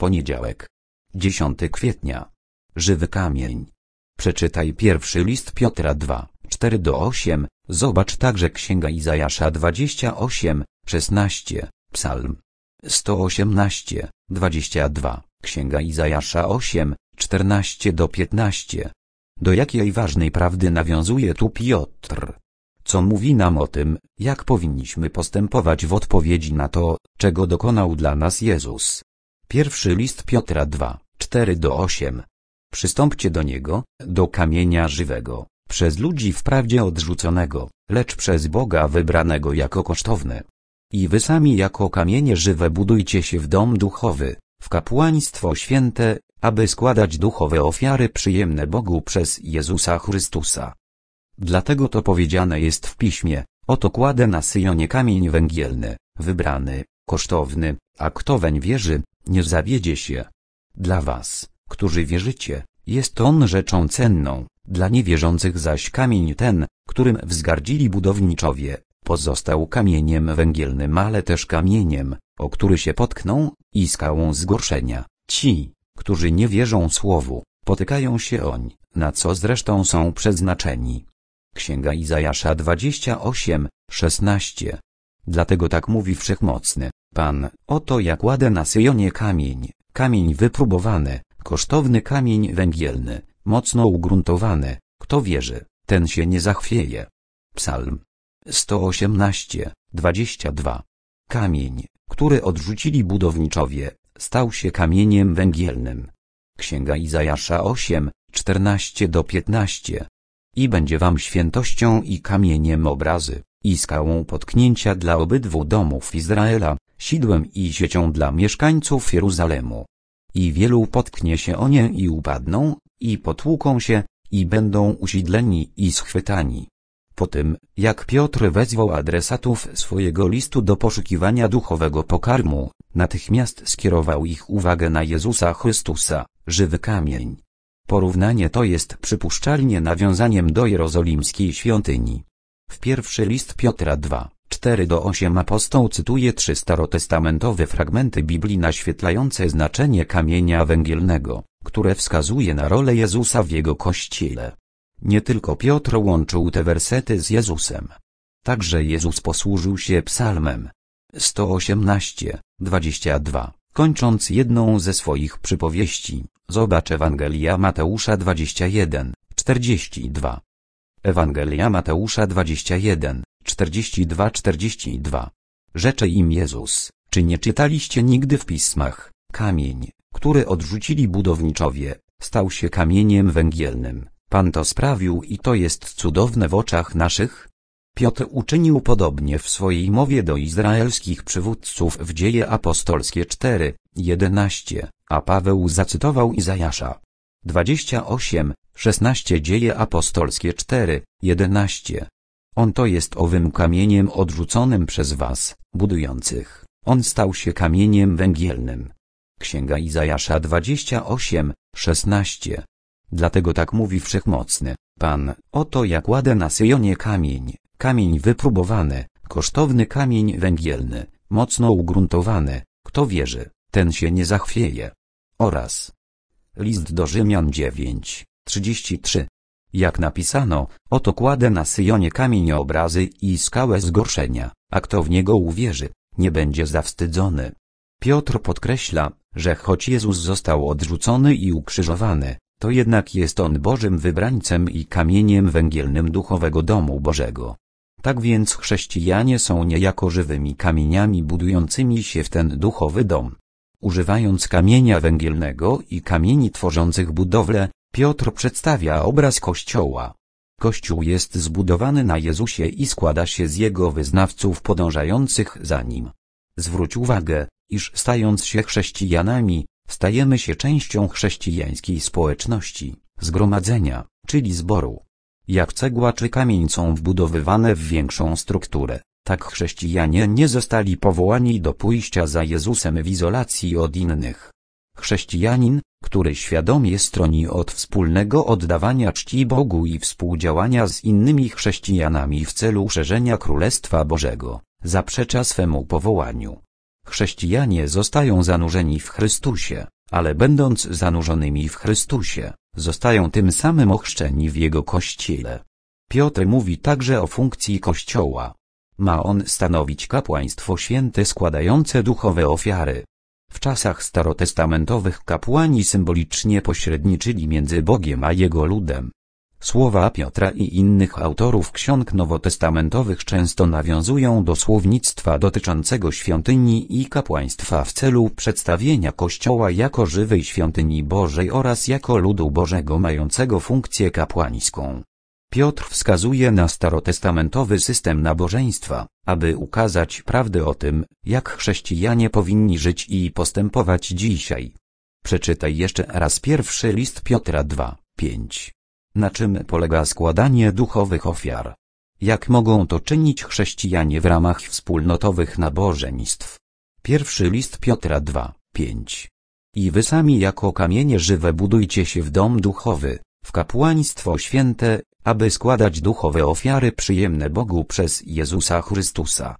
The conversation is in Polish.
Poniedziałek. 10 kwietnia. Żywy kamień. Przeczytaj pierwszy list Piotra 2, 4-8, zobacz także Księga Izajasza 28, 16, Psalm 118, 22, Księga Izajasza 8, 14-15. Do jakiej ważnej prawdy nawiązuje tu Piotr? Co mówi nam o tym, jak powinniśmy postępować w odpowiedzi na to, czego dokonał dla nas Jezus? Pierwszy list Piotra 2, 4-8. Przystąpcie do Niego, do kamienia żywego, przez ludzi wprawdzie odrzuconego, lecz przez Boga wybranego jako kosztowne. I wy sami jako kamienie żywe budujcie się w dom duchowy, w kapłaństwo święte, aby składać duchowe ofiary przyjemne Bogu przez Jezusa Chrystusa. Dlatego to powiedziane jest w Piśmie, oto kładę na Syjonie kamień węgielny, wybrany, kosztowny, a kto weń wierzy, nie zawiedzie się. Dla was, którzy wierzycie, jest on rzeczą cenną, dla niewierzących zaś kamień ten, którym wzgardzili budowniczowie, pozostał kamieniem węgielnym, ale też kamieniem, o który się potkną, i skałą zgorszenia. Ci, którzy nie wierzą słowu, potykają się oń, na co zresztą są przeznaczeni. Księga Izajasza 28, 16. Dlatego tak mówi Wszechmocny Pan, oto ja kładę na Syjonie kamień, kamień wypróbowany, kosztowny kamień węgielny, mocno ugruntowany, kto wierzy, ten się nie zachwieje. Psalm 118, 22. Kamień, który odrzucili budowniczowie, stał się kamieniem węgielnym. Księga Izajasza 8, 14-15. I będzie wam świętością i kamieniem obrazy, i skałą potknięcia dla obydwu domów Izraela, sidłem i siecią dla mieszkańców Jeruzalemu. I wielu potknie się o nie i upadną, i potłuką się, i będą usidleni i schwytani. Po tym, jak Piotr wezwał adresatów swojego listu do poszukiwania duchowego pokarmu, natychmiast skierował ich uwagę na Jezusa Chrystusa, żywy kamień. Porównanie to jest przypuszczalnie nawiązaniem do jerozolimskiej świątyni. W pierwszy list Piotra 2, 4-8 apostoł cytuje 3 starotestamentowe fragmenty Biblii naświetlające znaczenie kamienia węgielnego, które wskazuje na rolę Jezusa w jego Kościele. Nie tylko Piotr łączył te wersety z Jezusem. Także Jezus posłużył się psalmem 118, 22, kończąc jedną ze swoich przypowieści. Zobacz Ewangelia Mateusza 21, 42. Ewangelia Mateusza 21, 42-42. Rzecze im Jezus, czy nie czytaliście nigdy w pismach, kamień, który odrzucili budowniczowie, stał się kamieniem węgielnym. Pan to sprawił i to jest cudowne w oczach naszych? Piotr uczynił podobnie w swojej mowie do izraelskich przywódców w Dzieje Apostolskie 4, 11, a Paweł zacytował Izajasza 28, 16 Dzieje Apostolskie 4, 11. On to jest owym kamieniem odrzuconym przez was, budujących, on stał się kamieniem węgielnym. Księga Izajasza 28, 16. Dlatego tak mówi Wszechmocny Pan, oto ja kładę na Syjonie kamień, kamień wypróbowany, kosztowny kamień węgielny, mocno ugruntowany, kto wierzy, ten się nie zachwieje. Oraz list do Rzymian 9, 33. Jak napisano, oto kładę na Syjonie kamień obrazy i skałę zgorszenia, a kto w niego uwierzy, nie będzie zawstydzony. Piotr podkreśla, że choć Jezus został odrzucony i ukrzyżowany, to jednak jest on Bożym wybrańcem i kamieniem węgielnym duchowego domu Bożego. Tak więc chrześcijanie są niejako żywymi kamieniami budującymi się w ten duchowy dom. Używając kamienia węgielnego i kamieni tworzących budowlę, Piotr przedstawia obraz Kościoła. Kościół jest zbudowany na Jezusie i składa się z Jego wyznawców podążających za Nim. Zwróć uwagę, iż stając się chrześcijanami, stajemy się częścią chrześcijańskiej społeczności, zgromadzenia, czyli zboru. Jak cegła czy kamień są wbudowywane w większą strukturę, tak chrześcijanie nie zostali powołani do pójścia za Jezusem w izolacji od innych. Chrześcijanin, który świadomie stroni od wspólnego oddawania czci Bogu i współdziałania z innymi chrześcijanami w celu szerzenia Królestwa Bożego, zaprzecza swemu powołaniu. Chrześcijanie zostają zanurzeni w Chrystusie, ale będąc zanurzonymi w Chrystusie, zostają tym samym ochrzczeni w Jego Kościele. Piotr mówi także o funkcji Kościoła. Ma on stanowić kapłaństwo święte składające duchowe ofiary. W czasach starotestamentowych kapłani symbolicznie pośredniczyli między Bogiem a Jego ludem. Słowa Piotra i innych autorów ksiąg nowotestamentowych często nawiązują do słownictwa dotyczącego świątyni i kapłaństwa w celu przedstawienia Kościoła jako żywej świątyni Bożej oraz jako ludu Bożego mającego funkcję kapłańską. Piotr wskazuje na starotestamentowy system nabożeństwa, aby ukazać prawdę o tym, jak chrześcijanie powinni żyć i postępować dzisiaj. Przeczytaj jeszcze raz pierwszy list Piotra 2:5. Na czym polega składanie duchowych ofiar? Jak mogą to czynić chrześcijanie w ramach wspólnotowych nabożeństw? Pierwszy list Piotra 2:5. I wy sami jako kamienie żywe budujcie się w dom duchowy, w kapłaństwo święte, aby składać duchowe ofiary przyjemne Bogu przez Jezusa Chrystusa.